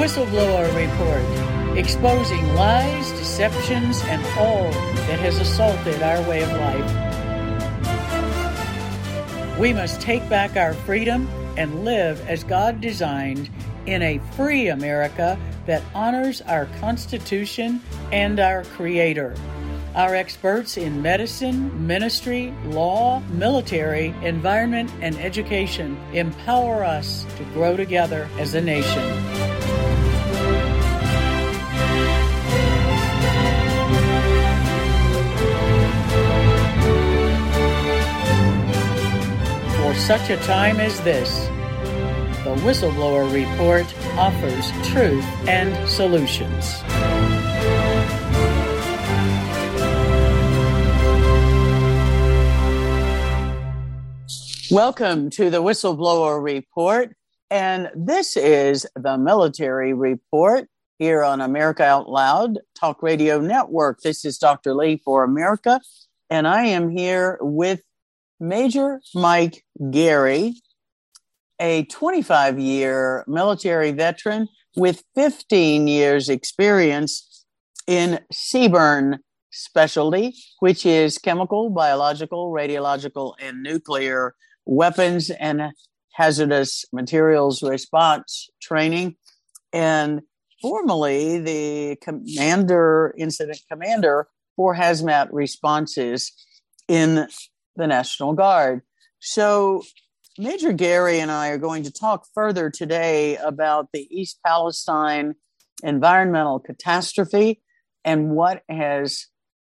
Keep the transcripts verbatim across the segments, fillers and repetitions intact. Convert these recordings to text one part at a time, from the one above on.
Whistleblower Report, exposing lies, deceptions, and all that has assaulted our way of life. We must take back our freedom and live as God designed in a free America that honors our Constitution and our Creator. Our experts in medicine, ministry, law, military, environment, and education empower us to grow together as a nation. For such a time as this, the Whistleblower Report offers truth and solutions. Welcome to the Whistleblower Report, and this is the Military Report here on America Out Loud Talk Radio Network. This is Doctor Lee for America, and I am here with Major Mike Gary, a twenty-five-year military veteran with fifteen years experience in C BURN specialty, which is chemical, biological, radiological, and nuclear weapons and hazardous materials response training, and formerly the commander, incident commander for hazmat responses in the National Guard. So Major Gary and I are going to talk further today about the East Palestine environmental catastrophe and what has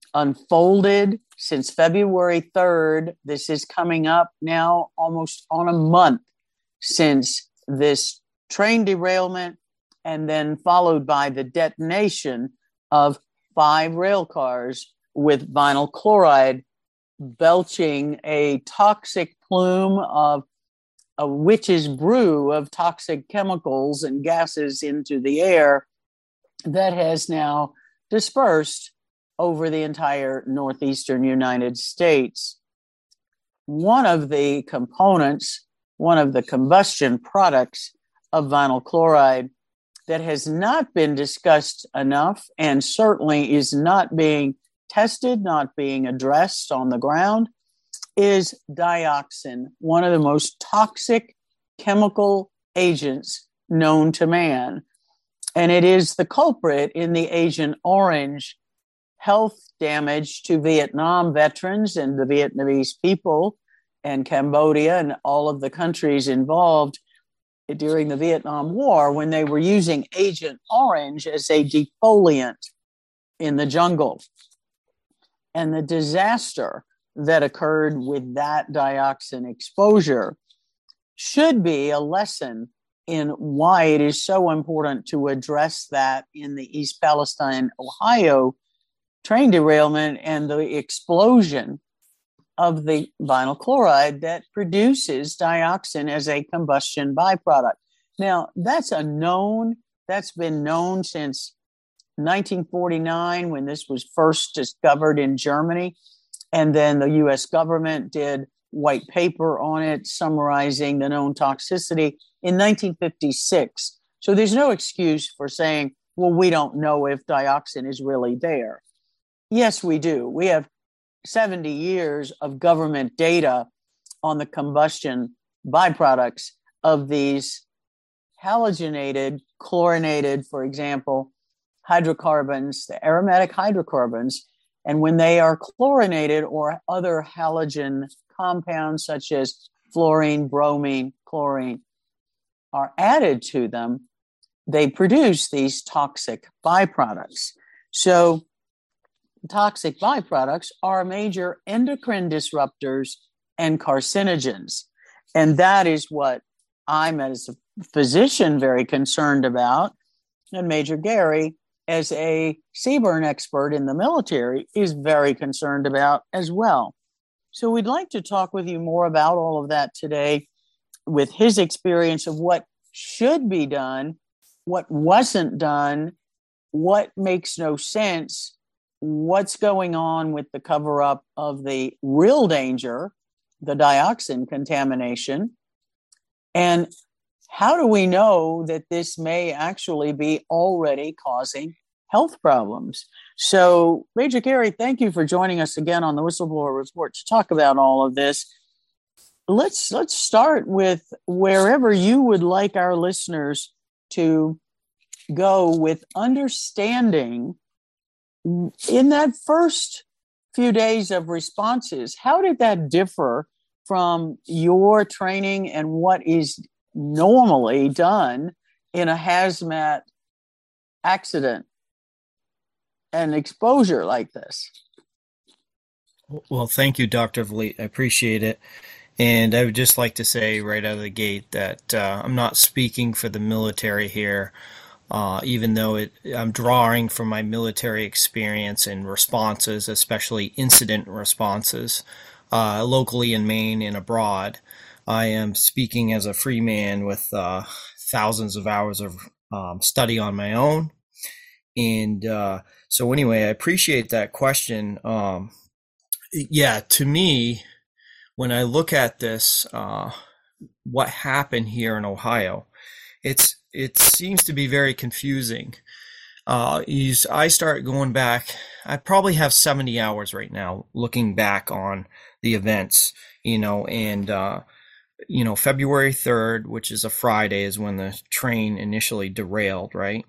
unfolded since February third. This is coming up now almost on a month since this train derailment, and then followed by the detonation of five rail cars with vinyl chloride belching a toxic plume of a witch's brew of toxic chemicals and gases into the air that has now dispersed over the entire northeastern United States. One of the components, one of the combustion products of vinyl chloride that has not been discussed enough and certainly is not being tested, not being addressed on the ground, is dioxin, one of the most toxic chemical agents known to man. And it is the culprit in the Agent Orange health damage to Vietnam veterans and the Vietnamese people and Cambodia and all of the countries involved during the Vietnam War when they were using Agent Orange as a defoliant in the jungle. And the disaster that occurred with that dioxin exposure should be a lesson in why it is so important to address that in the East Palestine, Ohio train derailment and the explosion of the vinyl chloride that produces dioxin as a combustion byproduct. Now, that's a known, that's been known since nineteen forty-nine when this was first discovered in Germany. And then the U S government did white paper on it, summarizing the known toxicity in nineteen fifty-six. So there's no excuse for saying, well, we don't know if dioxin is really there. Yes, we do. We have seventy years of government data on the combustion byproducts of these halogenated, chlorinated, for example, hydrocarbons, the aromatic hydrocarbons. And when they are chlorinated or other halogen compounds such as fluorine, bromine, chlorine are added to them, they produce these toxic byproducts. So toxic byproducts are major endocrine disruptors and carcinogens. And that is what I'm, as a physician, very concerned about. And Major Gary, as a C BURN expert in the military, is very concerned about as well. So we'd like to talk with you more about all of that today with his experience of what should be done, what wasn't done, what makes no sense, what's going on with the cover-up of the real danger, the dioxin contamination, and how do we know that this may actually be already causing health problems? So, Major Gary, thank you for joining us again on the Whistleblower Report to talk about all of this. Let's let's start with wherever you would like our listeners to go with understanding in that first few days of responses. How did that differ from your training and what is normally done in a hazmat accident and exposure like this? Well, thank you, Doctor Vliet. I appreciate it. And I would just like to say right out of the gate that uh, I'm not speaking for the military here, uh, even though it, I'm drawing from my military experience and responses, especially incident responses, uh, locally in Maine and abroad. I am speaking as a free man with uh, thousands of hours of um, study on my own. And uh, so anyway, I appreciate that question. Um, yeah, to me, when I look at this, uh, what happened here in Ohio, it's it seems to be very confusing. Uh, I start going back. I probably have seventy hours right now looking back on the events, you know, and uh, you know, February third, which is a Friday, is when the train initially derailed, right?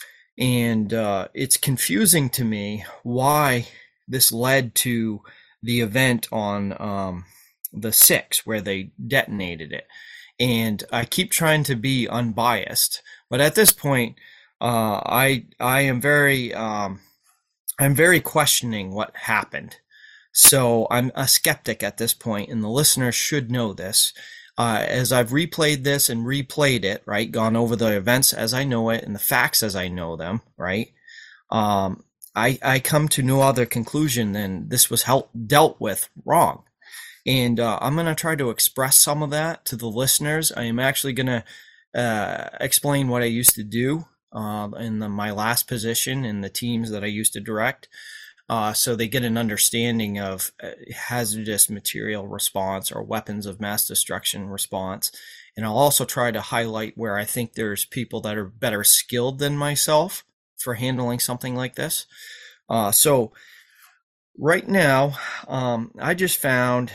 And uh, it's confusing to me why this led to the event on um, the sixth, where they detonated it. And I keep trying to be unbiased, but at this point, uh, I I am very um, I'm very questioning what happened. So I'm a skeptic at this point, and the listeners should know this. Uh, as I've replayed this and replayed it, right, gone over the events as I know it and the facts as I know them, right, um, I, I come to no other conclusion than this was help, dealt with wrong. And uh, I'm going to try to express some of that to the listeners. I am actually going to uh, explain what I used to do uh, in the, my last position in the teams that I used to direct. Uh, so they get an understanding of uh, hazardous material response or weapons of mass destruction response. And I'll also try to highlight where I think there's people that are better skilled than myself for handling something like this. Uh, so right now, um, I just found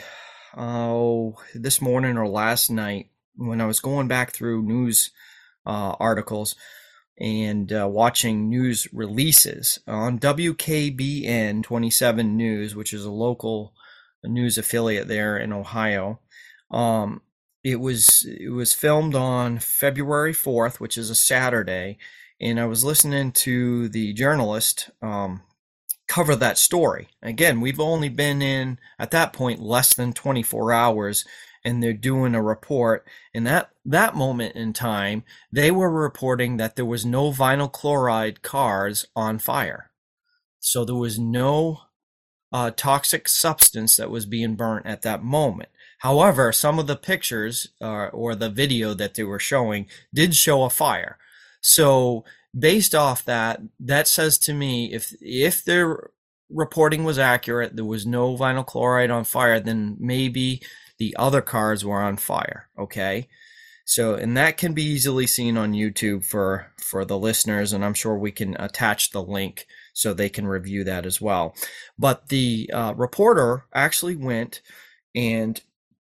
oh, this morning or last night when I was going back through news uh, articles and uh, watching news releases on W K B N twenty-seven News, which is a local news affiliate there in Ohio. Um, it was it was filmed on February fourth, which is a Saturday, and I was listening to the journalist um, cover that story. Again, we've only been in, at that point, less than twenty-four hours, and they're doing a report. In that, that moment in time, they were reporting that there was no vinyl chloride cars on fire. So there was no uh, toxic substance that was being burnt at that moment. However, some of the pictures uh, or the video that they were showing did show a fire. So based off that, that says to me, if if their reporting was accurate, there was no vinyl chloride on fire, then maybe the other cars were on fire, okay? So, and that can be easily seen on YouTube for, for the listeners, and I'm sure we can attach the link so they can review that as well. But the uh, reporter actually went and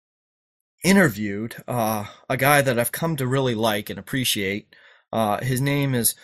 interviewed uh, a guy that I've come to really like and appreciate. Uh, his name is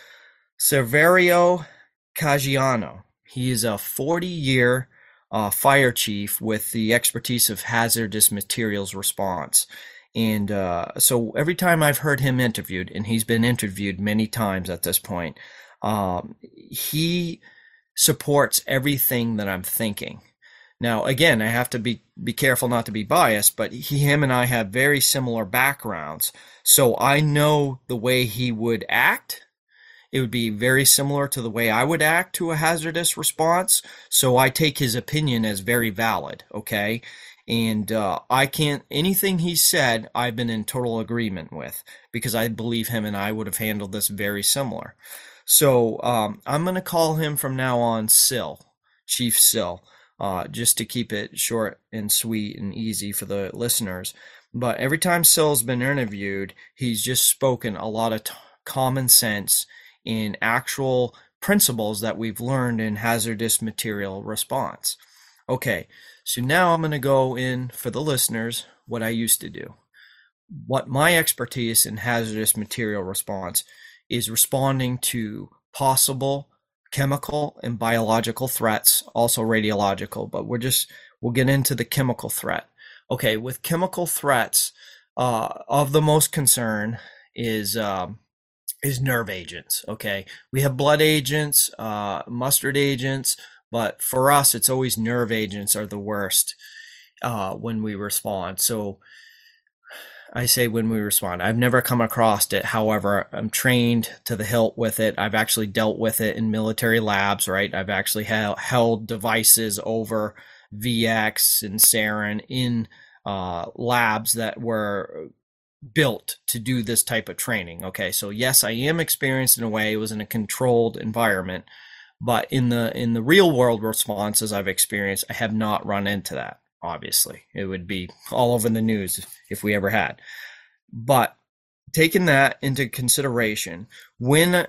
Saverio Caggiano. He is a forty-year uh, fire chief with the expertise of hazardous materials response. And uh, so every time I've heard him interviewed, and he's been interviewed many times at this point, um, he supports everything that I'm thinking. Now, again, I have to be, be careful not to be biased, but he, him and I have very similar backgrounds. So I know the way he would act. It would be very similar to the way I would act to a hazardous response. So I take his opinion as very valid, okay? And uh, I can't, anything he said, I've been in total agreement with, because I believe him and I would have handled this very similar. So um, I'm going to call him from now on Sill, Chief Sill, uh, just to keep it short and sweet and easy for the listeners. But every time Syl's been interviewed, he's just spoken a lot of t- common sense in actual principles that we've learned in hazardous material response. Okay, so now I'm going to go in for the listeners what I used to do. What my expertise in hazardous material response is responding to possible chemical and biological threats, also radiological, but we're just, we'll get into the chemical threat. Okay, with chemical threats, uh, of the most concern is um, is nerve agents. Okay, we have blood agents, uh, mustard agents, but for us, it's always nerve agents are the worst uh, when we respond. So I say when we respond. I've never come across it. However, I'm trained to the hilt with it. I've actually dealt with it in military labs, right? I've actually ha- held devices over V X and sarin in uh, labs that were built to do this type of training. Okay, so yes, I am experienced in a way. It was in a controlled environment, but in the in the real world responses I've experienced, I have not run into that. Obviously, it would be all over the news if we ever had. But taking that into consideration, when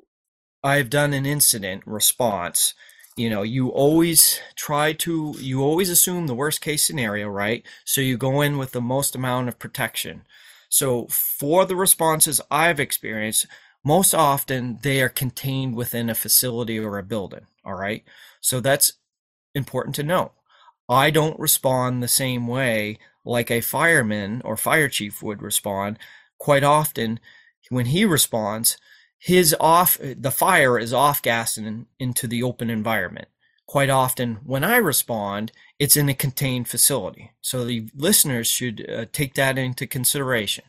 I've done an incident response, you know, you always try to, you always assume the worst case scenario, right? So you go in with the most amount of protection. So for the responses I've experienced, most often they are contained within a facility or a building, all right? So that's important to know. I don't respond the same way like a fireman or fire chief would respond. Quite often, when he responds, his off the fire is off gassing into the open environment. Quite often, when I respond, it's in a contained facility. So the listeners should uh, take that into consideration.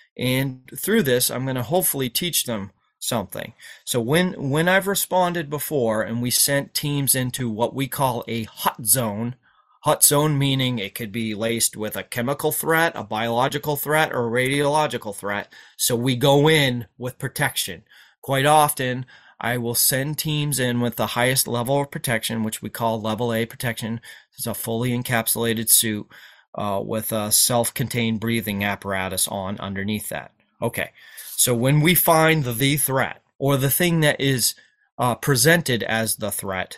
And through this, I'm going to hopefully teach them something. So when when I've responded before, and we sent teams into what we call a hot zone. Hot zone meaning it could be laced with a chemical threat, a biological threat, or a radiological threat. So we go in with protection. Quite often, I will send teams in with the highest level of protection, which we call level A protection. It's a fully encapsulated suit uh, with a self-contained breathing apparatus on underneath that. Okay, so when we find the, the threat, or the thing that is uh, presented as the threat.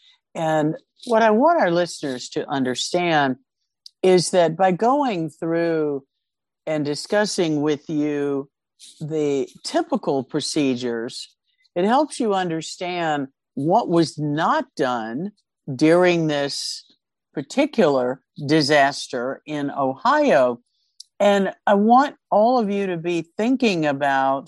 And what I want our listeners to understand is that by going through and discussing with you the typical procedures, it helps you understand what was not done during this particular disaster in Ohio. And I want all of you to be thinking about,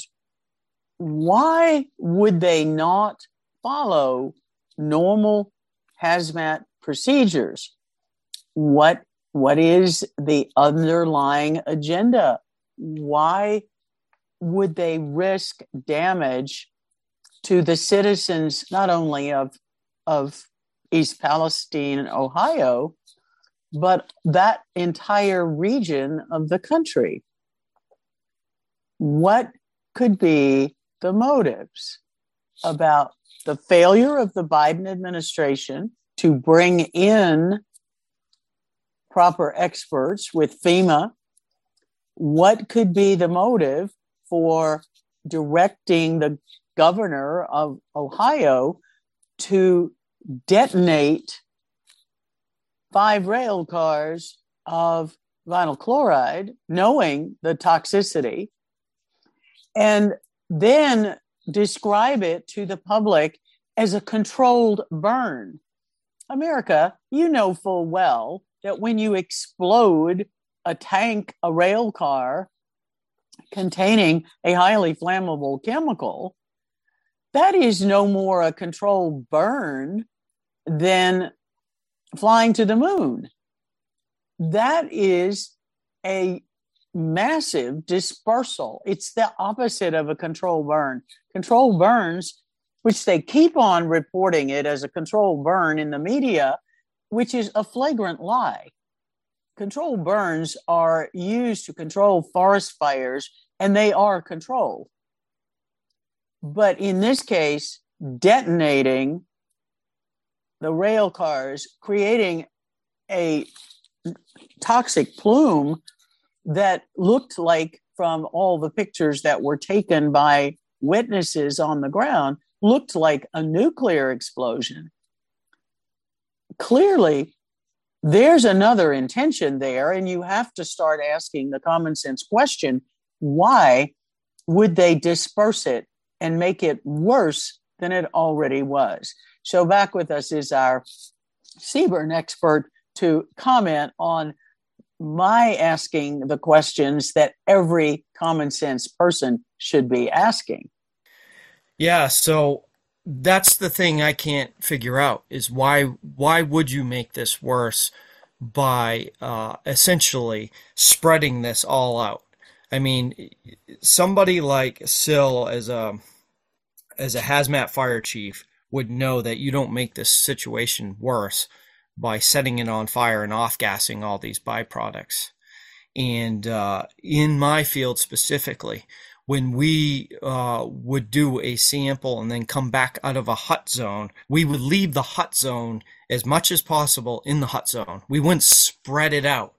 why would they not follow normal hazmat procedures? What what is the underlying agenda? Why would they risk damage to the citizens, not only of of East Palestine, Ohio, but that entire region of the country? What could be the motives about the failure of the Biden administration to bring in proper experts with FEMA? What could be the motive for directing the governor of Ohio to detonate five rail cars of vinyl chloride, knowing the toxicity, and then describe it to the public as a controlled burn? America, you know full well that when you explode a tank, a rail car containing a highly flammable chemical, that is no more a controlled burn than flying to the moon. That is a massive dispersal. It's the opposite of a controlled burn. Controlled burns, which they keep on reporting it as a controlled burn in the media, which is a flagrant lie. Controlled burns are used to control forest fires, and they are controlled. But in this case, detonating the rail cars, creating a toxic plume that looked like, from all the pictures that were taken by witnesses on the ground, looked like a nuclear explosion. Clearly, there's another intention there, and you have to start asking the common sense question, why would they disperse it and make it worse than it already was? So back with us is our CBRN expert to comment on my asking the questions that every common sense person should be asking. Yeah, so that's the thing I can't figure out is why why would you make this worse by uh, essentially spreading this all out? I mean, somebody like Sill as a as a hazmat fire chief would know that you don't make this situation worse by setting it on fire and off-gassing all these byproducts. And uh, in my field specifically, when we uh, would do a sample and then come back out of a hut zone, we would leave the hut zone as much as possible in the hut zone. We wouldn't spread it out.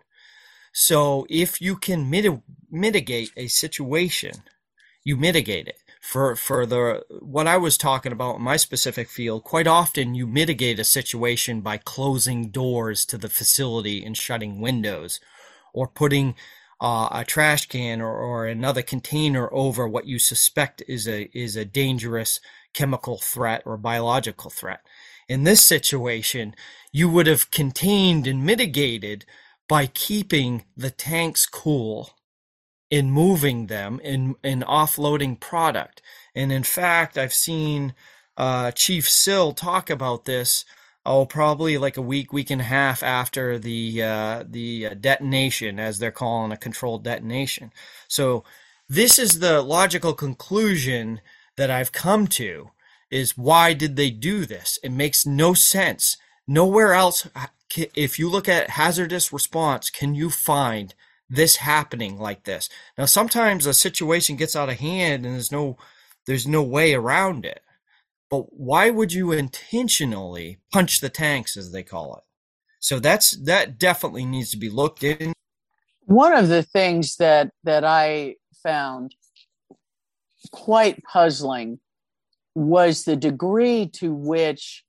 So if you can mit- mitigate a situation, you mitigate it. For for the what I was talking about in my specific field, quite often you mitigate a situation by closing doors to the facility and shutting windows, or putting uh, a trash can or, or another container over what you suspect is a is a dangerous chemical threat or biological threat. In this situation, you would have contained and mitigated by keeping the tanks cool, in moving them, in, in offloading product. And in fact, I've seen uh, Chief Sill talk about this, oh, probably like a week, week and a half after the uh, the detonation, as they're calling a controlled detonation. So this is the logical conclusion that I've come to, is why did they do this? It makes no sense. Nowhere else, if you look at hazardous response, can you find this happening like this. Now, sometimes a situation gets out of hand and there's no there's no way around it. But why would you intentionally punch the tanks, as they call it? So that's that definitely needs to be looked in. One of the things that that I found quite puzzling was the degree to which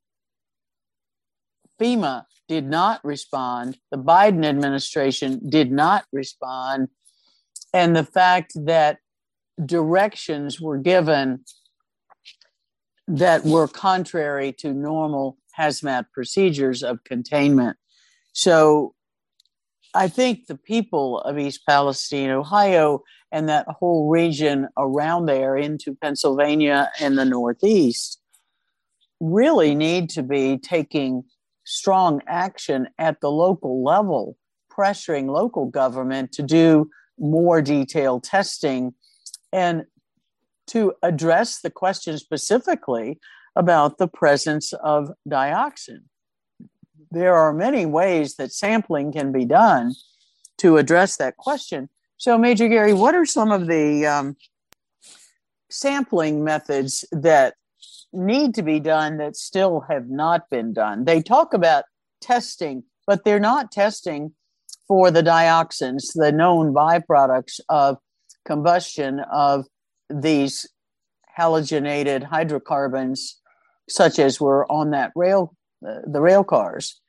FEMA did not respond, the Biden administration did not respond, and the fact that directions were given that were contrary to normal hazmat procedures of containment. So I think the people of East Palestine, Ohio, and that whole region around there into Pennsylvania and the Northeast really need to be taking strong action at the local level, pressuring local government to do more detailed testing and to address the question specifically about the presence of dioxin. There are many ways that sampling can be done to address that question. So, Major Gary, what are some of the um, sampling methods that need to be done that still have not been done? They talk about testing, but they're not testing for the dioxins, the known byproducts of combustion of these halogenated hydrocarbons, such as were on that rail, uh, the rail cars.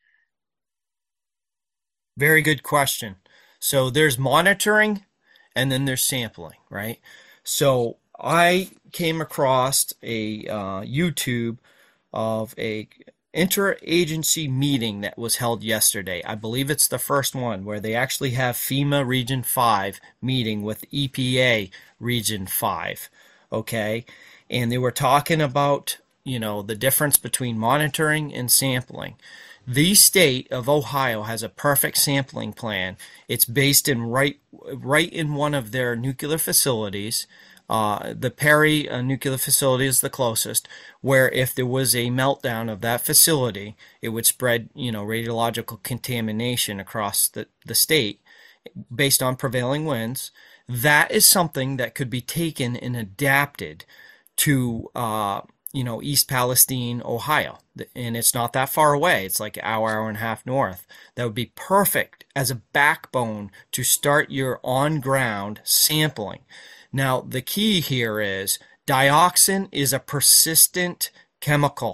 Very good question. So there's monitoring and then there's sampling, right? So I came across a uh, YouTube of a interagency meeting that was held yesterday. I believe it's the first one where they actually have FEMA Region five meeting with E P A Region five, okay? And they were talking about, you know, the difference between monitoring and sampling. The state of Ohio has a perfect sampling plan. It's based in right right in one of their nuclear facilities. Uh, the Perry uh, nuclear facility is the closest, where if there was a meltdown of that facility, it would spread, you know, radiological contamination across the, the state based on prevailing winds. That is something that could be taken and adapted to uh, you know, East Palestine, Ohio, and it's not that far away. It's like an hour, hour and a half north. That would be perfect as a backbone to start your on-ground sampling. Now, the key here is dioxin is a persistent chemical,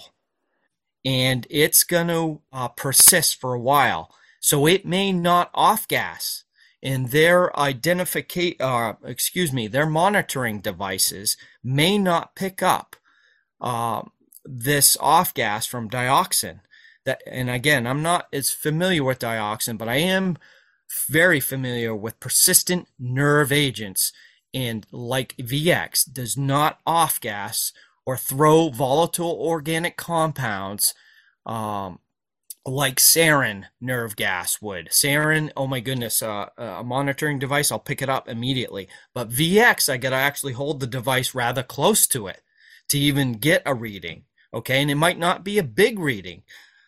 and it's going to uh, persist for a while. So it may not off-gas, and their identification, uh, excuse me, their monitoring devices may not pick up uh, this off-gas from dioxin. That, and again, I'm not as familiar with dioxin, but I am very familiar with persistent nerve agents. And like V X does not off-gas or throw volatile organic compounds um, like sarin nerve gas would. Sarin, oh my goodness, uh, a monitoring device, I'll pick it up immediately. But V X, I got to actually hold the device rather close to it to even get a reading, okay? And it might not be a big reading.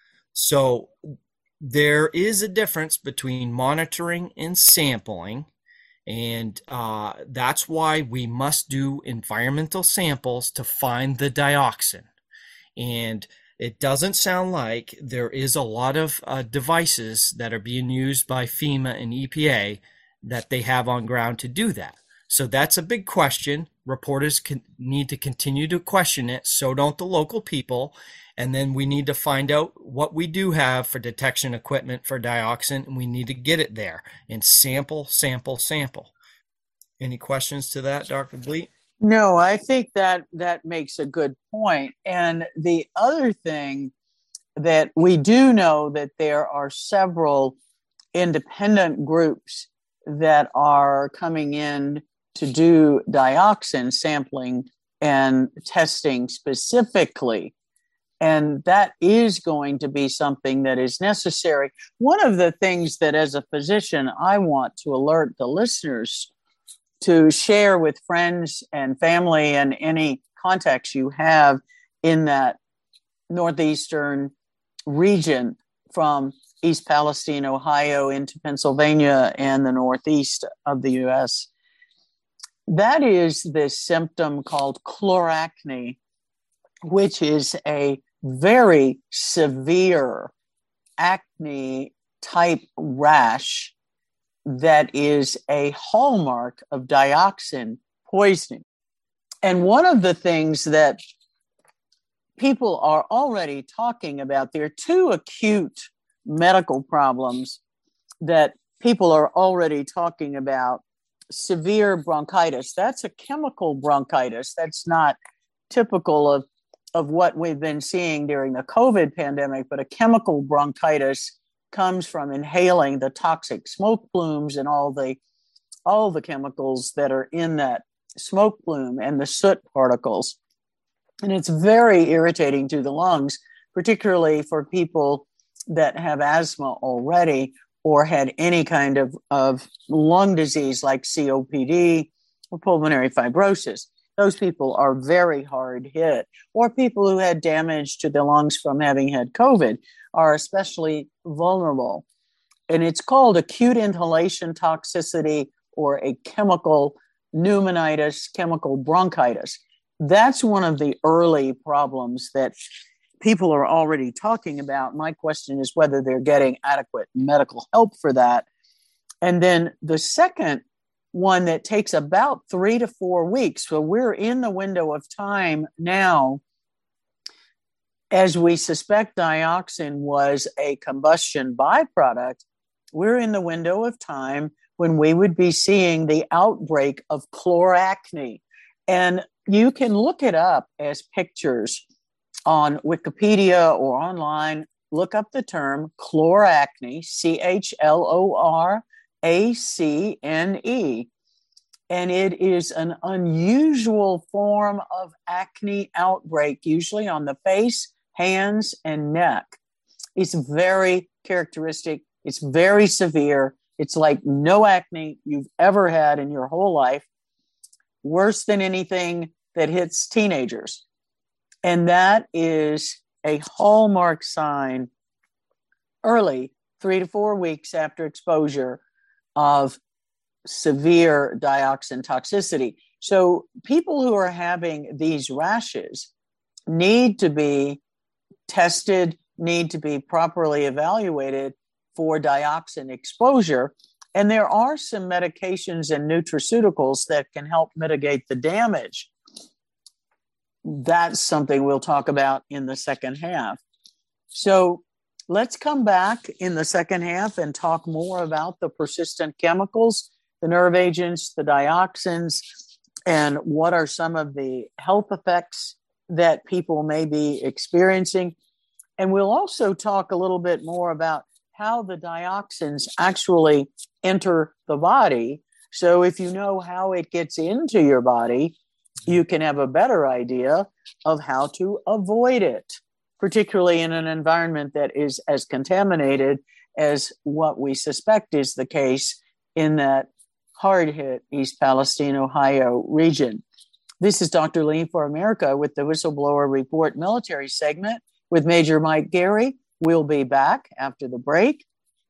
So there is a difference between monitoring and sampling. And uh, that's why we must do environmental samples to find the dioxin. And it doesn't sound like there is a lot of uh, devices that are being used by FEMA and E P A that they have on ground to do that. So that's a big question. Reporters can, need to continue to question it. So don't the local people. And then we need to find out what we do have for detection equipment for dioxin, and we need to get it there and sample, sample, sample. Any questions to that, Doctor Bleet? No, I think that that makes a good point. And the other thing that we do know that there are several independent groups that are coming in to do dioxin sampling and testing specifically. And that is going to be something that is necessary. One of the things that as a physician, I want to alert the listeners to share with friends and family and any contacts you have in that northeastern region from East Palestine, Ohio, into Pennsylvania and the northeast of the U S. That is this symptom called chloracne, which is a very severe acne type rash that is a hallmark of dioxin poisoning. And one of the things that people are already talking about, there are two acute medical problems that people are already talking about. Severe bronchitis, that's a chemical bronchitis. That's not typical of of what we've been seeing during the COVID pandemic, but a chemical bronchitis comes from inhaling the toxic smoke plumes and all the all the chemicals that are in that smoke plume and the soot particles. And it's very irritating to the lungs, particularly for people that have asthma already or had any kind of, of lung disease like C O P D or pulmonary fibrosis. Those people are very hard hit. Or people who had damage to the lungs from having had COVID are especially vulnerable. And it's called acute inhalation toxicity or a chemical pneumonitis, chemical bronchitis. That's one of the early problems that people are already talking about. My question is whether they're getting adequate medical help for that. And then the second one that takes about three to four weeks. So we're in the window of time now, as we suspect dioxin was a combustion byproduct, we're in the window of time when we would be seeing the outbreak of chloracne. And you can look it up as pictures on Wikipedia or online. Look up the term chloracne, C H L O R A C N E. And it is an unusual form of acne outbreak, usually on the face, hands, and neck. It's very characteristic. It's very severe. It's like no acne you've ever had in your whole life. Worse than anything that hits teenagers. And that is a hallmark sign early, three to four weeks after exposure, of severe dioxin toxicity. So people who are having these rashes, need to be tested, need to be properly evaluated for dioxin exposure. And there are some medications and nutraceuticals that can help mitigate the damage. That's something we'll talk about in the second half. So let's come back in the second half and talk more about the persistent chemicals, the nerve agents, the dioxins, and what are some of the health effects that people may be experiencing. And we'll also talk a little bit more about how the dioxins actually enter the body. So if you know how it gets into your body, you can have a better idea of how to avoid it, particularly in an environment that is as contaminated as what we suspect is the case in that hard-hit East Palestine, Ohio region. This is Doctor Lee for America with the Whistleblower Report military segment with Major Mike Gary. We'll be back after the break.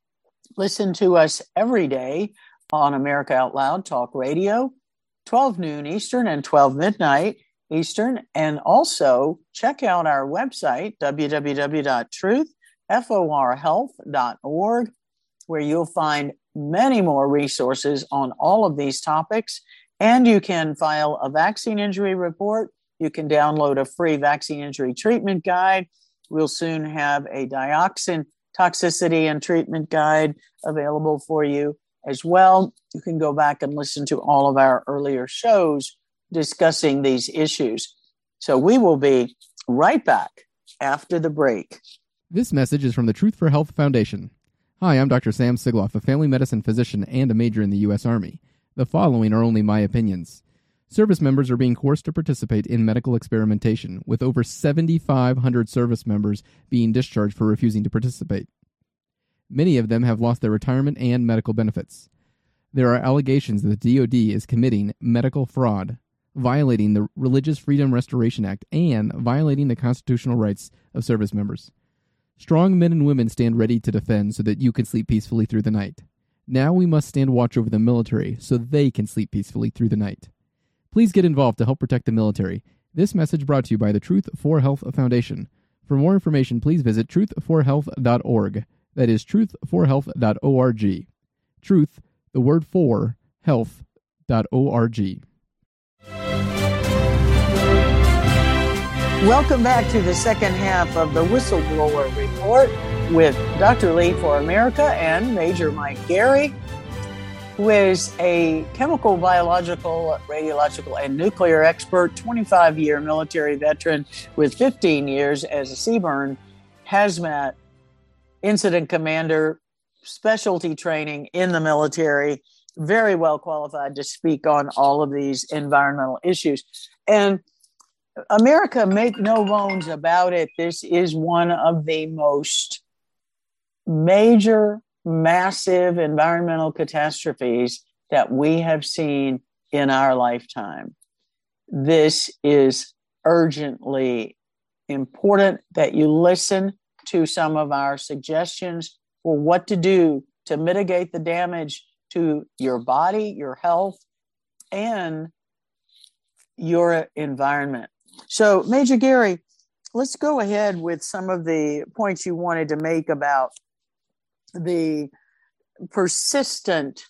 Listen to us every day on America Out Loud Talk Radio, twelve noon Eastern and twelve midnight Eastern. And also check out our website, w w w dot truth for health dot org, where you'll find many more resources on all of these topics. And you can file a vaccine injury report. You can download a free vaccine injury treatment guide. We'll soon have a dioxin toxicity and treatment guide available for you as well. You can go back and listen to all of our earlier shows discussing these issues. So we will be right back after the break. This message is from the Truth for Health Foundation. Hi, I'm Doctor Sam Sigloff, a family medicine physician and a major in the U S Army. The following are only my opinions. Service members are being forced to participate in medical experimentation, with over seven thousand five hundred service members being discharged for refusing to participate. Many of them have lost their retirement and medical benefits. There are allegations that the D O D is committing medical fraud, violating the Religious Freedom Restoration Act, and violating the constitutional rights of service members. Strong men and women stand ready to defend so that you can sleep peacefully through the night. Now we must stand watch over the military so they can sleep peacefully through the night. Please get involved to help protect the military. This message brought to you by the Truth for Health Foundation. For more information, please visit truth for health dot org. That is truth for health dot org. Truth, the word for, health dot org. Welcome back to the second half of the Whistleblower Report with Doctor Lee for America and Major Mike Gary, who is a chemical, biological, radiological, and nuclear expert, twenty-five-year military veteran with fifteen years as a CBRN hazmat incident commander, specialty training in the military, very well qualified to speak on all of these environmental issues. And America, make no bones about it, this is one of the most major, massive environmental catastrophes that we have seen in our lifetime. This is urgently important that you listen to some of our suggestions for what to do to mitigate the damage to your body, your health, and your environment. So, Major Gary, let's go ahead with some of the points you wanted to make about the persistent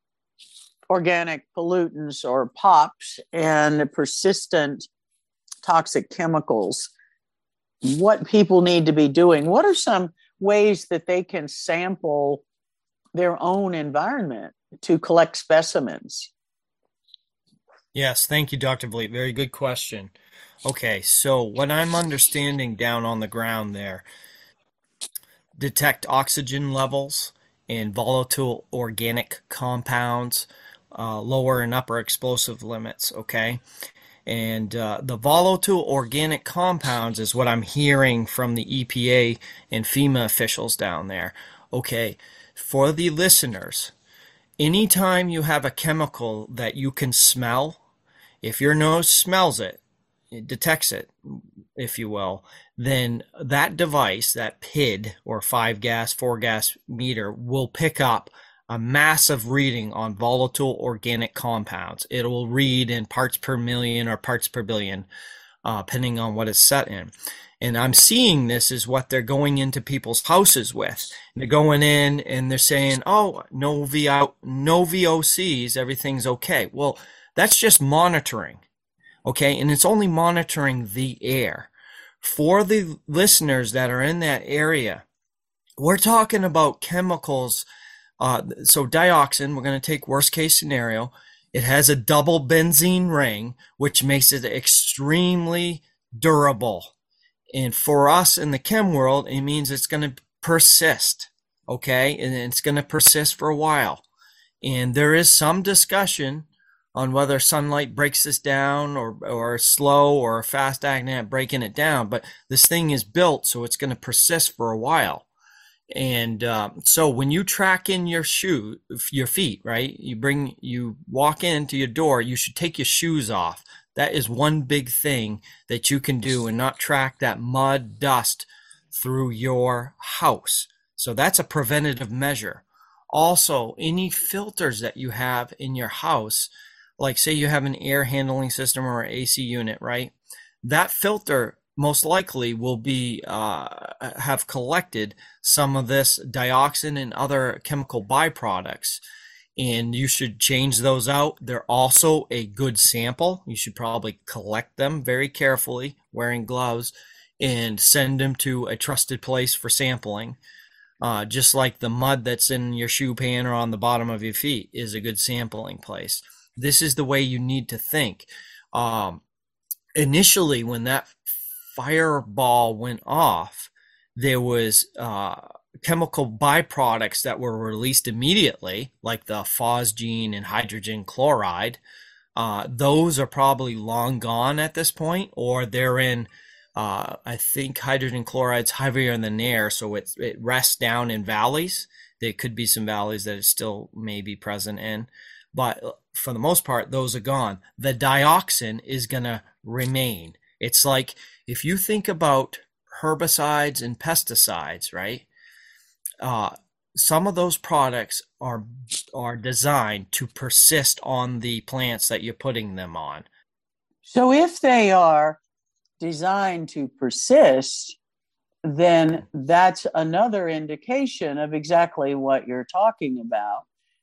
organic pollutants or POPs and the persistent toxic chemicals. What people need to be doing. What are some ways that they can sample their own environment to collect specimens? Yes, thank you, Doctor Vliet. Very good question. Okay, so what I'm understanding down on the ground there, detect oxygen levels in volatile organic compounds, uh, lower and upper explosive limits, okay? And uh, the volatile organic compounds is what I'm hearing from the E P A and FEMA officials down there. Okay, for the listeners, anytime you have a chemical that you can smell, if your nose smells it, it detects it, if you will, then that device, that P I D or five gas, four gas meter will pick up a massive reading on volatile organic compounds. It will read in parts per million or parts per billion. uh, depending on what it's set in. And I'm seeing this is what they're going into people's houses with. And they're going in and they're saying, oh, no V O, no V O Cs, everything's okay. Well, that's just monitoring, okay? And it's only monitoring the air. For the listeners that are in that area, we're talking about chemicals. Uh, so dioxin, we're going to take worst case scenario. It has a double benzene ring, which makes it extremely durable. And for us in the chem world, it means it's going to persist, okay? And it's going to persist for a while. And there is some discussion on whether sunlight breaks this down or or slow or fast acting at breaking it down. But this thing is built, so it's going to persist for a while. And uh, so when you track in your shoe, your feet, right? You bring, you walk into your door, you should take your shoes off. That is one big thing that you can do and not track that mud, dust through your house. So that's a preventative measure. Also, any filters that you have in your house, like say you have an air handling system or an A C unit, right? That filter most likely will be uh, have collected some of this dioxin and other chemical byproducts. And you should change those out. They're also a good sample. You should probably collect them very carefully, wearing gloves, and send them to a trusted place for sampling. Uh, just like the mud that's in your shoe pan or on the bottom of your feet is a good sampling place. This is the way you need to think. Um, initially, when that fireball went off, there was uh, chemical byproducts that were released immediately, like the phosgene and hydrogen chloride. Uh, those are probably long gone at this point, or they're in, uh, I think hydrogen chloride's heavier than air, so it, it rests down in valleys. There could be some valleys that it still may be present in, but for the most part, those are gone. The dioxin is going to remain. It's like if you think about herbicides and pesticides, right? Uh, some of those products are are designed to persist on the plants that you're putting them on. So if they are designed to persist, then that's another indication of exactly what you're talking about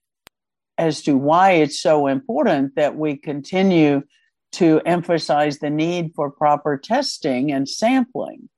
as to why it's so important that we continue to emphasize the need for proper testing and sampling.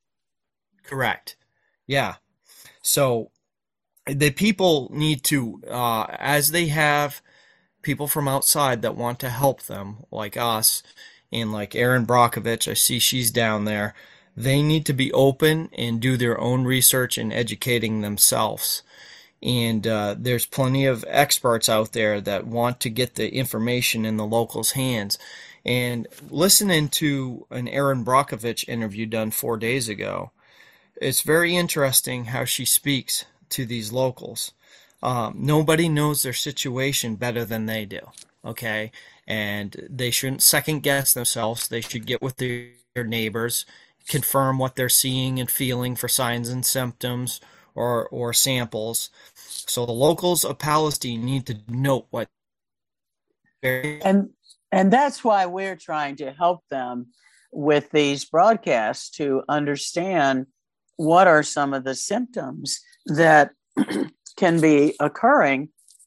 Correct. Yeah. So the people need to, uh, as they have people from outside that want to help them, like us, and like Erin Brockovich, I see she's down there, they need to be open and do their own research and educating themselves. And uh, there's plenty of experts out there that want to get the information in the locals' hands. And listening to an Erin Brockovich interview done four days ago, it's very interesting how she speaks to these locals. Um, nobody knows their situation better than they do, okay? And they shouldn't second guess themselves. They should get with their, their neighbors, confirm what they're seeing and feeling for signs and symptoms or, or samples. So the locals of Palestine need to note what they're... And, and that's why we're trying to help them with these broadcasts to understand what are some of the symptoms that can be occurring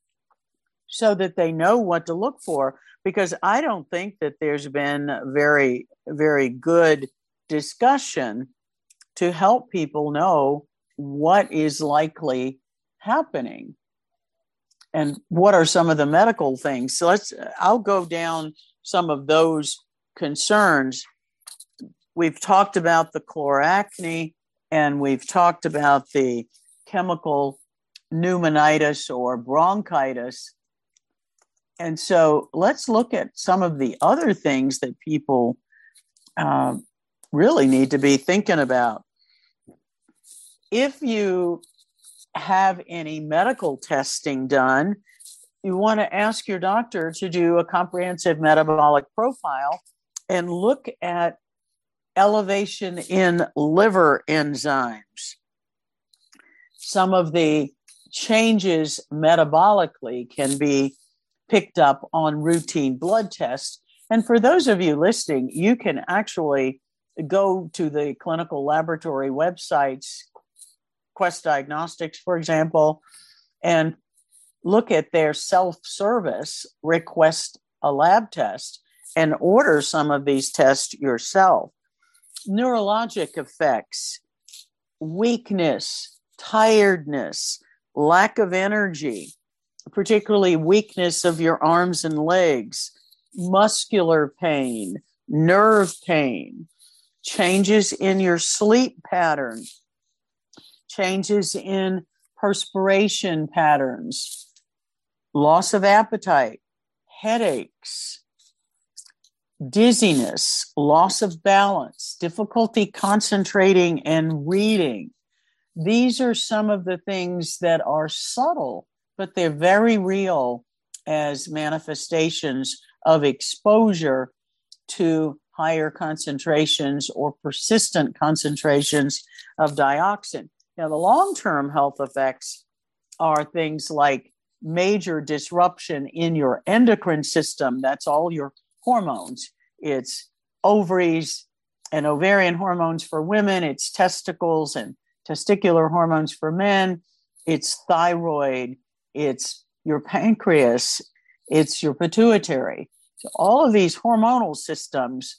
so that they know what to look for. Because I don't think that there's been very, very good discussion to help people know what is likely happening and what are some of the medical things. So let's, I'll go down some of those concerns. We've talked about the chloracne, and we've talked about the chemical pneumonitis or bronchitis. And so let's look at some of the other things that people uh, really need to be thinking about. If you have any medical testing done, you want to ask your doctor to do a comprehensive metabolic profile and look at elevation in liver enzymes. Some of the changes metabolically can be picked up on routine blood tests. And for those of you listening, you can actually go to the clinical laboratory websites, Quest Diagnostics, for example, and look at their self-service, request a lab test, and order some of these tests yourself. Neurologic effects, weakness, tiredness, lack of energy, particularly weakness of your arms and legs, muscular pain, nerve pain, changes in your sleep pattern, changes in perspiration patterns, loss of appetite, headaches, dizziness, loss of balance, difficulty concentrating and reading. These are some of the things that are subtle, but they're very real as manifestations of exposure to higher concentrations or persistent concentrations of dioxin. Now, the long-term health effects are things like major disruption in your endocrine system. That's all your hormones. It's ovaries and ovarian hormones for women. It's testicles and testicular hormones for men. It's thyroid. It's your pancreas. It's your pituitary. So all of these hormonal systems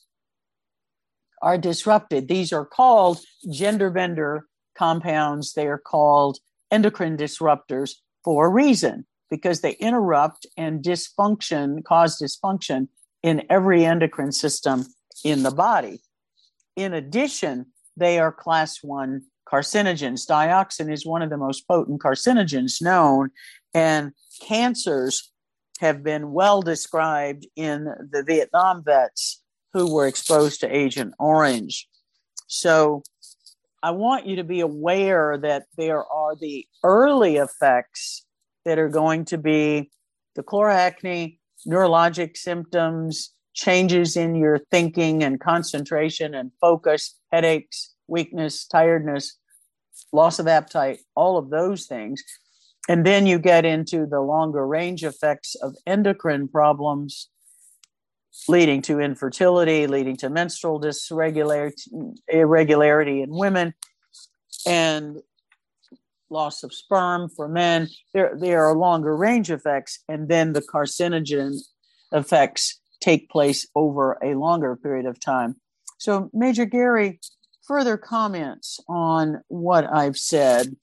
are disrupted. These are called gender bender compounds. They are called endocrine disruptors for a reason, because they interrupt and dysfunction, cause dysfunction in every endocrine system in the body. In addition, they are class one carcinogens. Dioxin is one of the most potent carcinogens known, and cancers have been well described in the Vietnam vets who were exposed to Agent Orange. So I want you to be aware that there are the early effects that are going to be the chloracne, neurologic symptoms, changes in your thinking and concentration and focus, headaches, weakness, tiredness, loss of appetite, all of those things. And then you get into the longer range effects of endocrine problems, leading to infertility, leading to menstrual dysregularity irregularity in women, and loss of sperm for men. There, there are longer range effects, and then the carcinogen effects take place over a longer period of time. So, Major Gary, further comments on what I've said?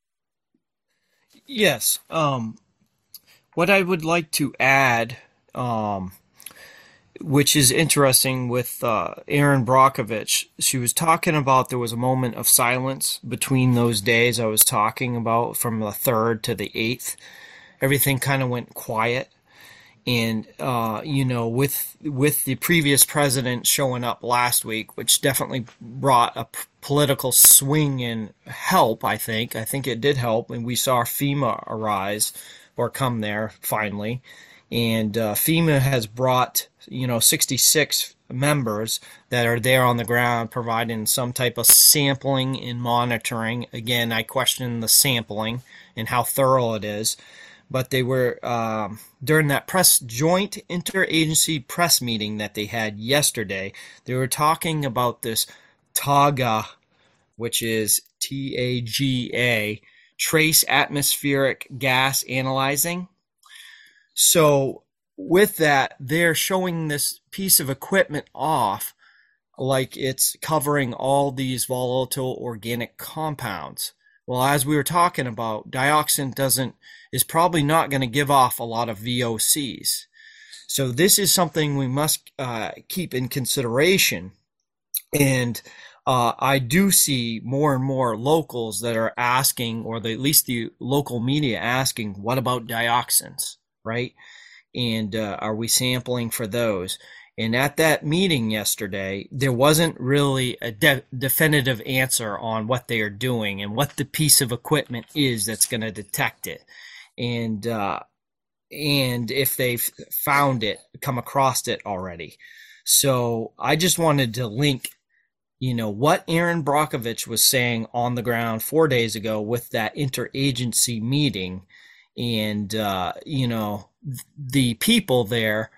Yes. Um, what I would like to add, um, which is interesting with uh, Erin Brockovich, she was talking about there was a moment of silence between those days I was talking about, from the third to the eighth. Everything kind of went quiet. And, uh, you know, with with the previous president showing up last week, which definitely brought a p- political swing and help, I think. I think it did help. And we saw FEMA arise or come there finally. And uh, FEMA has brought, you know, sixty-six members that are there on the ground providing some type of sampling and monitoring. Again, I question the sampling and how thorough it is. But they were, um, during that press joint interagency press meeting that they had yesterday, they were talking about this TAGA, which is T A G A, Trace Atmospheric Gas Analyzing. So with that, they're showing this piece of equipment off like it's covering all these volatile organic compounds. Well, as we were talking about, dioxin doesn't is probably not going to give off a lot of V O Cs. So this is something we must uh, keep in consideration. And uh, I do see more and more locals that are asking, or the, at least the local media asking, what about dioxins, right? And uh, are we sampling for those? And at that meeting yesterday, there wasn't really a de- definitive answer on what they are doing and what the piece of equipment is that's going to detect it. And uh, and if they've found it, come across it already. So I just wanted to link, you know, what Erin Brockovich was saying on the ground four days ago with that interagency meeting. And, uh, you know, the people there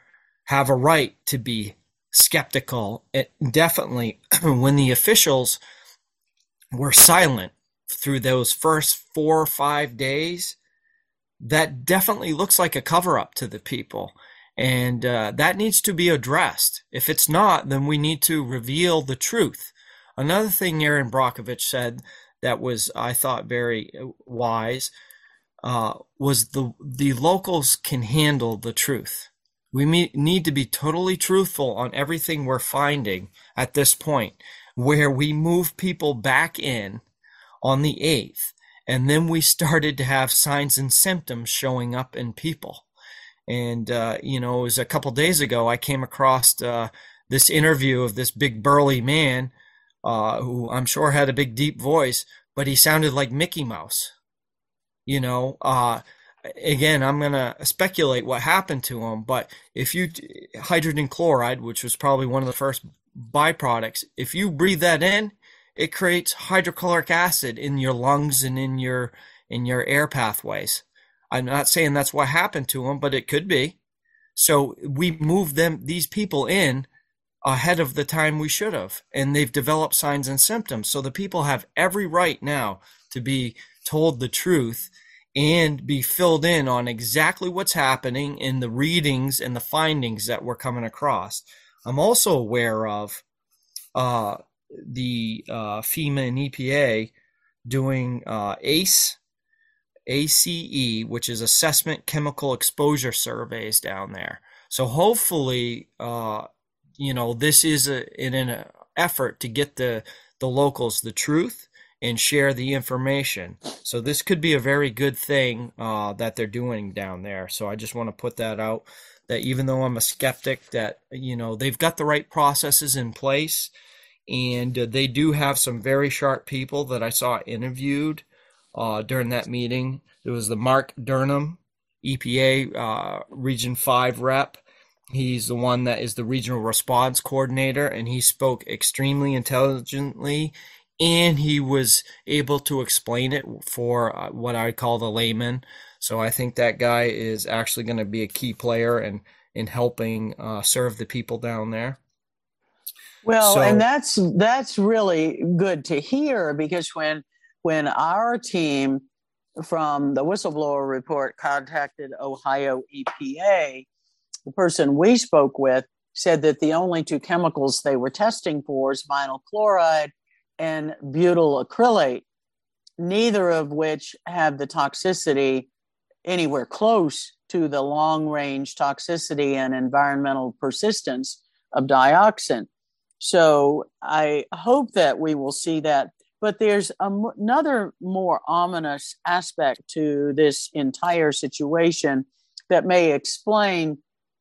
have a right to be skeptical. It definitely, when the officials were silent through those first four or five days, that definitely looks like a cover-up to the people. And uh, that needs to be addressed. If it's not, then we need to reveal the truth. Another thing Erin Brockovich said that was, I thought, very wise, uh, was the the locals can handle the truth. We need to be totally truthful on everything we're finding at this point, where we move people back in on the eighth, and then we started to have signs and symptoms showing up in people. And, uh, you know, it was a couple days ago, I came across uh, this interview of this big burly man uh, who I'm sure had a big, deep voice, but he sounded like Mickey Mouse. You know, uh, again, I'm going to speculate what happened to him, but if you, hydrogen chloride, which was probably one of the first byproducts, if you breathe that in, it creates hydrochloric acid in your lungs and in your, in your air pathways. I'm not saying that's what happened to him, but it could be. So we moved them, these people in ahead of the time we should have, and they've developed signs and symptoms. So the people have every right now to be told the truth and be filled in on exactly what's happening in the readings and the findings that we're coming across. I'm also aware of uh, the uh, FEMA and E P A doing uh, ACE, A C E, which is Assessment Chemical Exposure Surveys down there. So hopefully, uh, you know, this is a, in an effort to get the, the locals the truth and share the information. So this could be a very good thing uh, that they're doing down there. So I just want to put that out, that even though I'm a skeptic, that, you know, they've got the right processes in place, and uh, they do have some very sharp people that I saw interviewed uh, during that meeting. There was the Mark Durham, E P A uh, Region five rep. He's the one that is the regional response coordinator, and he spoke extremely intelligently, and he was able to explain it for uh, what I call the layman. So I think that guy is actually going to be a key player in, in helping uh, serve the people down there. Well, so, and that's that's really good to hear, because when when our team from the whistleblower report contacted Ohio E P A, the person we spoke with said that the only two chemicals they were testing for is vinyl chloride and butyl acrylate, neither of which have the toxicity anywhere close to the long-range toxicity and environmental persistence of dioxin. So I hope that we will see that. But there's a, another more ominous aspect to this entire situation that may explain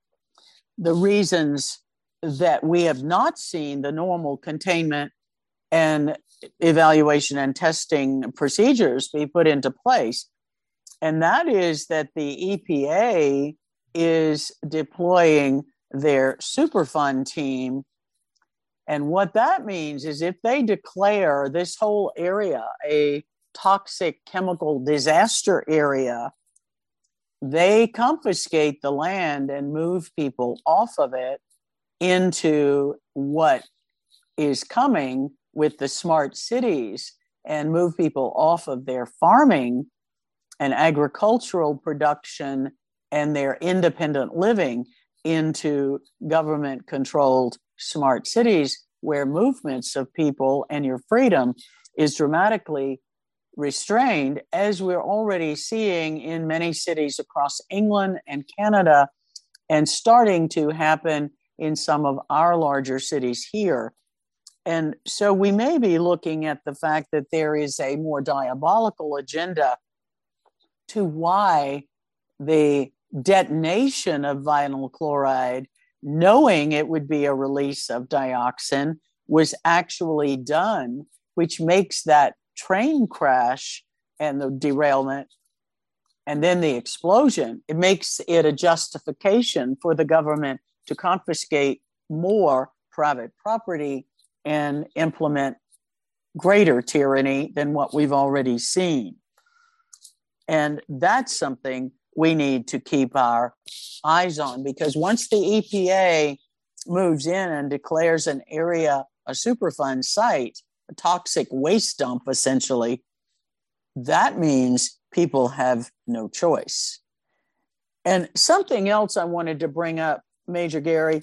the reasons that we have not seen the normal containment and evaluation and testing procedures be put into place. And that is that the E P A is deploying their Superfund team. And what that means is if they declare this whole area a toxic chemical disaster area, they confiscate the land and move people off of it into what is coming with the smart cities, and move people off of their farming and agricultural production and their independent living into government-controlled smart cities, where movements of people and your freedom is dramatically restrained, as we're already seeing in many cities across England and Canada, and starting to happen in some of our larger cities here. And so we may be looking at the fact that there is a more diabolical agenda to why the detonation of vinyl chloride, knowing it would be a release of dioxin, was actually done, which makes that train crash and the derailment and then the explosion, it makes it a justification for the government to confiscate more private property and implement greater tyranny than what we've already seen. And that's something we need to keep our eyes on, because once the E P A moves in and declares an area a Superfund site, a toxic waste dump essentially, that means people have no choice. And something else I wanted to bring up, Major Gary,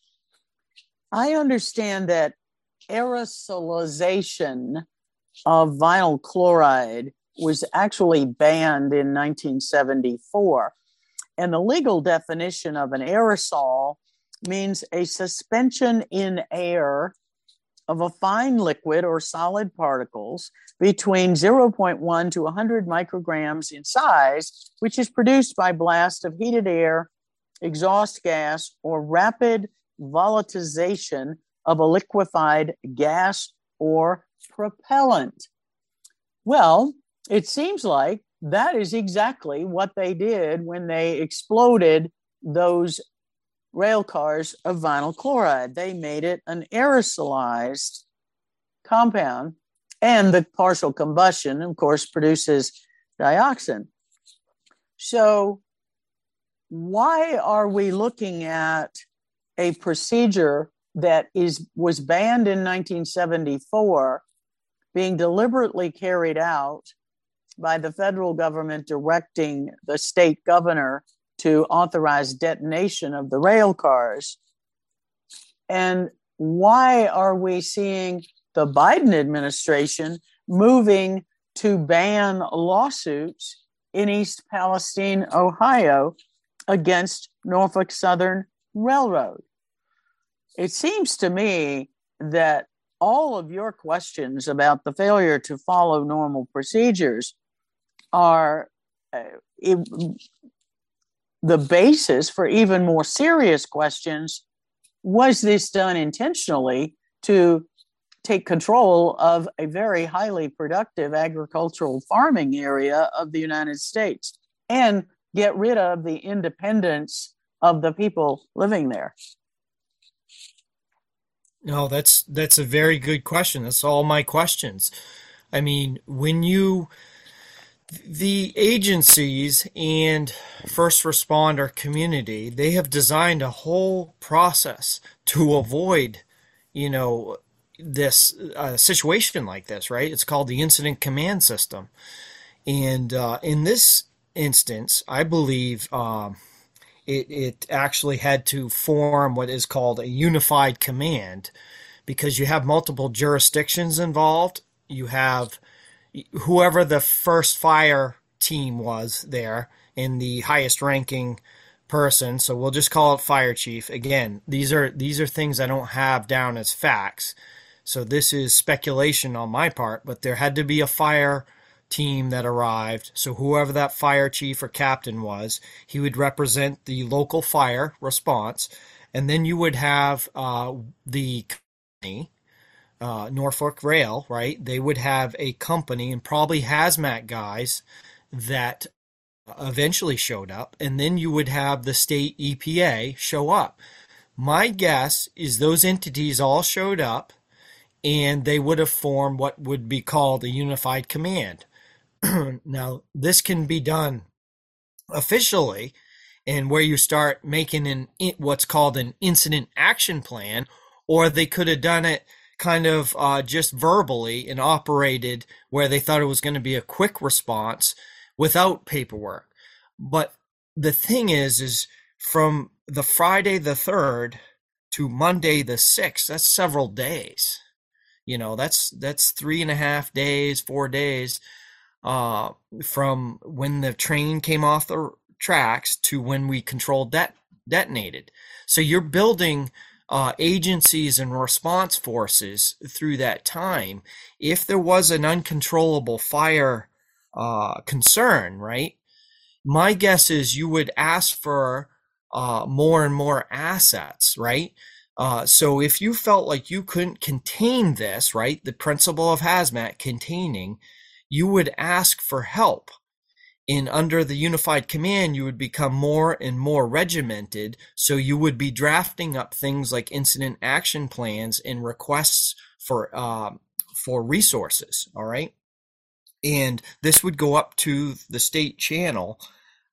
I understand that aerosolization of vinyl chloride was actually banned in nineteen seventy-four. And the legal definition of an aerosol means a suspension in air of a fine liquid or solid particles between zero point one to one hundred micrograms in size, which is produced by blast of heated air, exhaust gas, or rapid volatilization of a liquefied gas or propellant. Well, it seems like that is exactly what they did when they exploded those rail cars of vinyl chloride. They made it an aerosolized compound, and the partial combustion, of course, produces dioxin. So why are we looking at a procedure that is was banned in nineteen seventy-four being deliberately carried out by the federal government directing the state governor to authorize detonation of the rail cars? And why are we seeing the Biden administration moving to ban lawsuits in East Palestine, Ohio, against Norfolk Southern Railroad? It seems to me that all of your questions about the failure to follow normal procedures are uh, it, the basis for even more serious questions. Was this done intentionally to take control of a very highly productive agricultural farming area of the United States and get rid of the independence of the people living there? No, that's that's a very good question. That's all my questions. I mean, when you the agencies and first responder community, they have designed a whole process to avoid, you know, this uh, situation like this, right? It's called the incident command system. And uh, in this instance, I believe um, it, it actually had to form what is called a unified command, because you have multiple jurisdictions involved. You have whoever the first fire team was there in the highest ranking person. So we'll just call it fire chief. Again, these are these are things I don't have down as facts. So this is speculation on my part, but there had to be a fire team that arrived. So whoever that fire chief or captain was, he would represent the local fire response. And then you would have uh, the company, Uh, Norfolk Rail, right? They would have a company and probably hazmat guys that eventually showed up, and then you would have the state E P A show up. My guess is those entities all showed up, and they would have formed what would be called a unified command. Now, this can be done officially, and where you start making an what's called an incident action plan, or they could have done it kind of uh, just verbally and operated where they thought it was going to be a quick response without paperwork. But the thing is, is from the Friday the third to Monday the sixth, that's several days. You know, that's that's three and a half days, four days uh, from when the train came off the tracks to when we controlled det- detonated. So you're building Uh, agencies and response forces through that time. If there was an uncontrollable fire uh, concern, right, my guess is you would ask for uh, more and more assets, right? Uh, so if you felt like you couldn't contain this, right, the principle of hazmat containing, you would ask for help. And under the unified command, you would become more and more regimented. So you would be drafting up things like incident action plans and requests for uh, for resources. All right. And this would go up to the state channel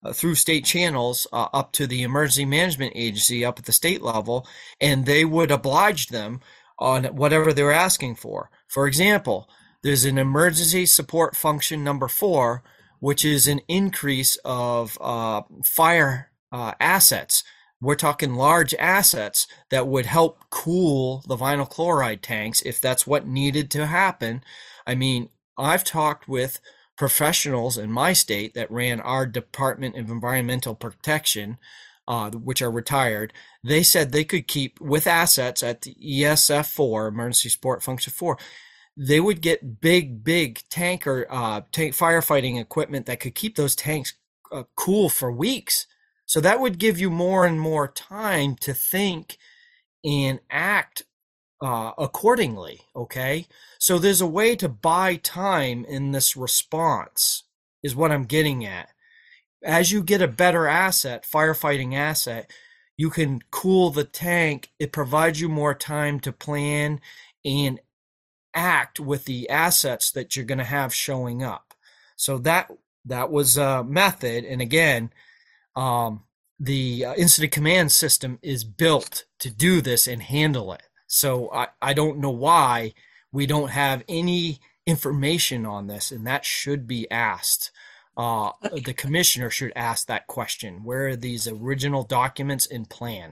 uh, through state channels uh, up to the emergency management agency up at the state level, and they would oblige them on whatever they're asking for. For example, there's an emergency support function number four, which is an increase of uh, fire uh, assets. We're talking large assets that would help cool the vinyl chloride tanks if that's what needed to happen. I mean, I've talked with professionals in my state that ran our Department of Environmental Protection, uh, which are retired. They said they could keep, with assets at the E S F four, Emergency Support Function four, they would get big, big tanker, uh, tank firefighting equipment that could keep those tanks uh, cool for weeks. So that would give you more and more time to think and act uh, accordingly, okay? So there's a way to buy time in this response, is what I'm getting at. As you get a better asset, firefighting asset, you can cool the tank. It provides you more time to plan and act with the assets that you're going to have showing up. So that that was a method. And again, um, the uh, incident command system is built to do this and handle it. So I, I don't know why we don't have any information on this, and that should be asked. Uh, the commissioner should ask that question. Where are these original documents and plan?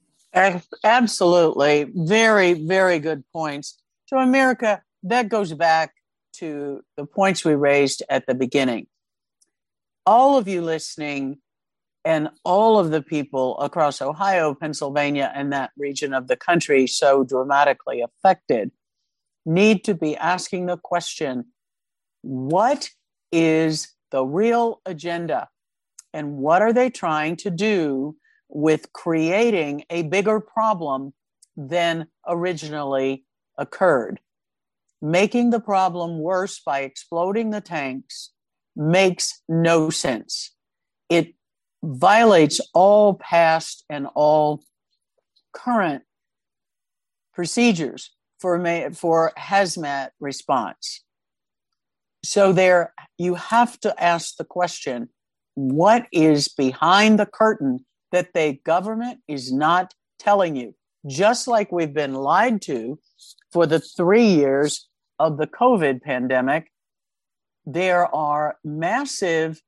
Absolutely. Very, very good points. So, America, that goes back to the points we raised at the beginning. All of you listening and all of the people across Ohio, Pennsylvania, and that region of the country so dramatically affected need to be asking the question, what is the real agenda? And what are they trying to do with creating a bigger problem than originally occurred? Making the problem worse by exploding the tanks makes no sense. It violates all past and all current procedures for for hazmat response. So there, you have to ask the question, what is behind the curtain that the government is not telling you? Just like we've been lied to for the three years of the COVID pandemic, there are massive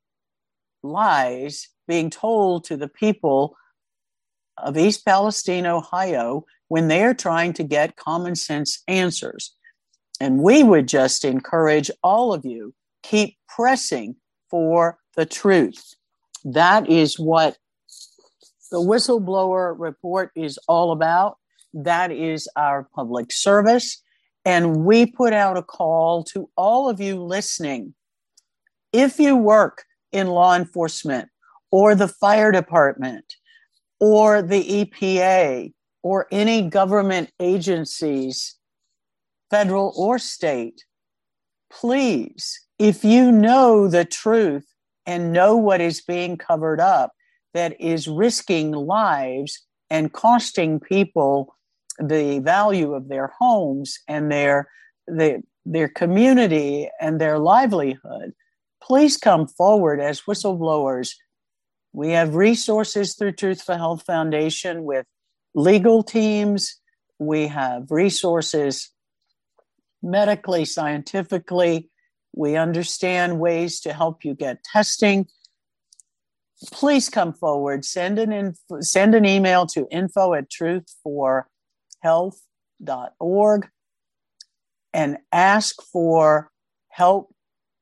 lies being told to the people of East Palestine, Ohio, when they're trying to get common sense answers. And we would just encourage all of you, keep pressing for the truth. That is what the whistleblower report is all about. That is our public service. And we put out a call to all of you listening. If you work in law enforcement or the fire department or the E P A or any government agencies, federal or state, please, if you know the truth and know what is being covered up that is risking lives and costing people the value of their homes and their, their, their community and their livelihood, please come forward as whistleblowers. We have resources through Truth for Health Foundation with legal teams. We have resources medically, scientifically. We understand ways to help you get testing. Please come forward. Send an inf- send an email to info at truth for health dot org and ask for help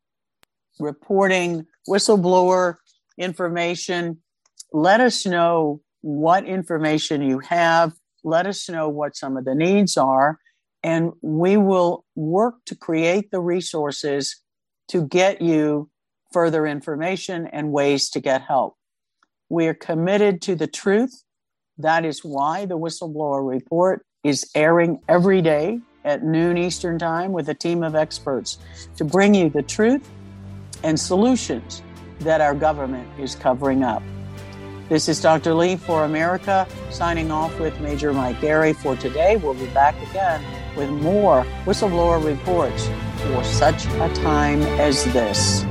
reporting whistleblower information. Let us know what information you have. Let us know what some of the needs are. And we will work to create the resources to get you further information and ways to get help. We are committed to the truth. That is why the Whistleblower Report is airing every day at noon Eastern Time with a team of experts to bring you the truth and solutions that our government is covering up. This is Doctor Lee for America, signing off with Major Mike Derry for today. We'll be back again with more whistleblower reports for such a time as this.